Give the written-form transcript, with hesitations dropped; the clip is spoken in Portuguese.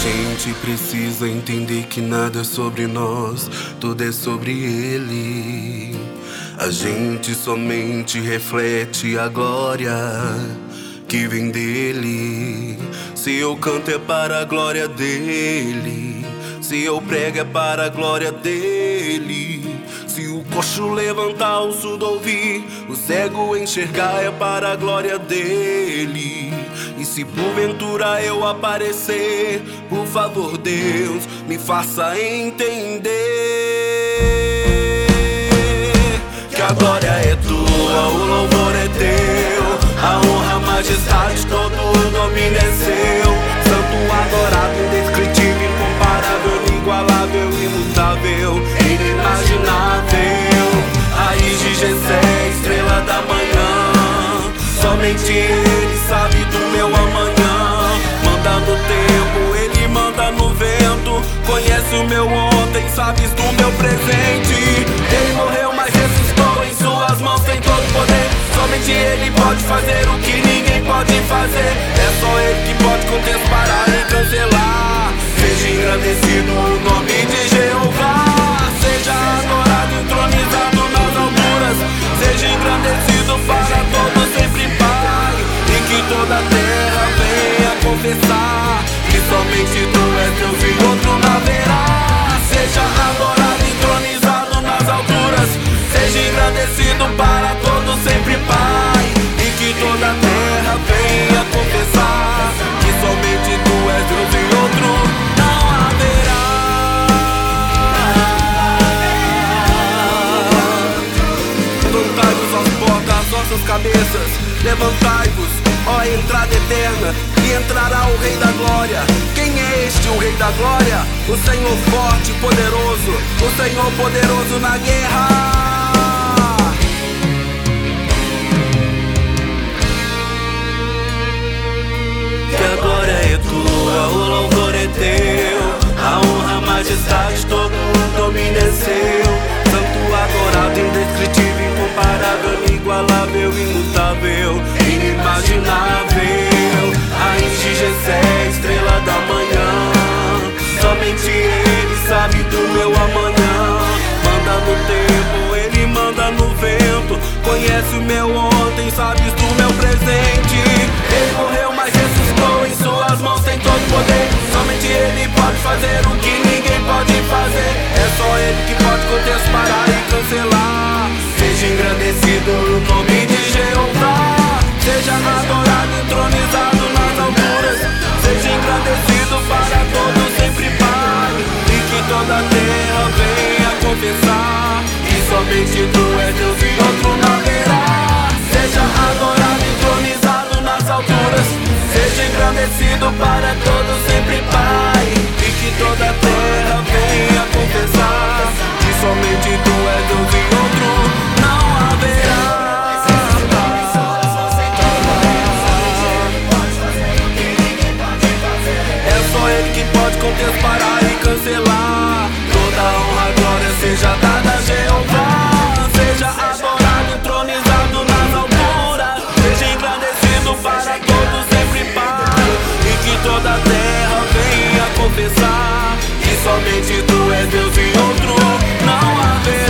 gente precisa entender que nada é sobre nós, tudo é sobre Ele. A gente somente reflete a glória que vem dele. Se eu canto é para a glória dele, se eu prego é para a glória dele. Se o coxo levantar, o surdo ouvir, o cego enxergar, é para a glória dele. E se porventura eu aparecer, por favor Deus, me faça entender que a glória é tua, o louvor é teu, a honra, a majestade, todo o domínio é seu. Santo, adorado, indescritível, incomparável, inigualável, imutável, inimaginável. Raiz de Jessé, estrela da manhã, somente Ele sabe do meu amanhã. Manda no tempo, Ele manda no vento, conhece o meu ontem, sabes do meu presente. Ele morreu, mas ressuscitou, em suas mãos tem todo o poder. Somente Ele pode fazer o que ninguém pode fazer. É só Ele que pode conter, parar e cancelar. Seja engrandecido o nome de Jeová, seja adorado, entronizado nas alturas, seja engrandecido para todos sempre, Pai. E que toda a terra venha confessar que somente Tu és Deus e outro não haverá. Seja adorado, entronizado nas alturas, seja engrandecido para todos sempre, Pai. E que toda a terra venha confessar que somente Tu és Deus e outro não haverá. Levantai-vos às portas, as vossas cabeças, levantai-vos, ó entrada eterna, e entrará o Rei da Glória. Quem é este, o Rei da Glória? O Senhor forte e poderoso, o Senhor poderoso na guerra. Que a glória é tua, o louvor é teu, a honra, a majestade, todo o domínio é seu. Santo, adorado, indescritível, incomparável, inigualável, imutável, inimaginável. Raiz de Jessé, estrela da manhã, somente Ele sabe do meu amanhã. Manda no tempo, Ele manda no vento, conhece o meu ontem, sabes do meu presente. Ele morreu, mas ressuscitou, em suas mãos tem todo o poder. Somente Ele pode fazer o que ninguém pode fazer. É só Ele que pode conter, parar e cancelar. Seja engrandecido o nome de Jeová, seja adorado, entronizado nas alturas, seja engrandecido para todos sempre, Pai. E que toda a terra venha confessar que somente Tu és Deus e outro não haverá. Seja adorado, entronizado nas alturas, seja engrandecido para todos sempre, Pai. E que toda a terra venha confessar que somente Tu és Deus e outro não haverá. É só Ele que pode conter, parar e cancelar. Toda a honra, a glória seja dada a Jeová, seja adorado, entronizado nas alturas, seja engrandecido para todos sempre, Pai. E que toda a terra venha confessar que somente Tu és Deus e outro não haverá.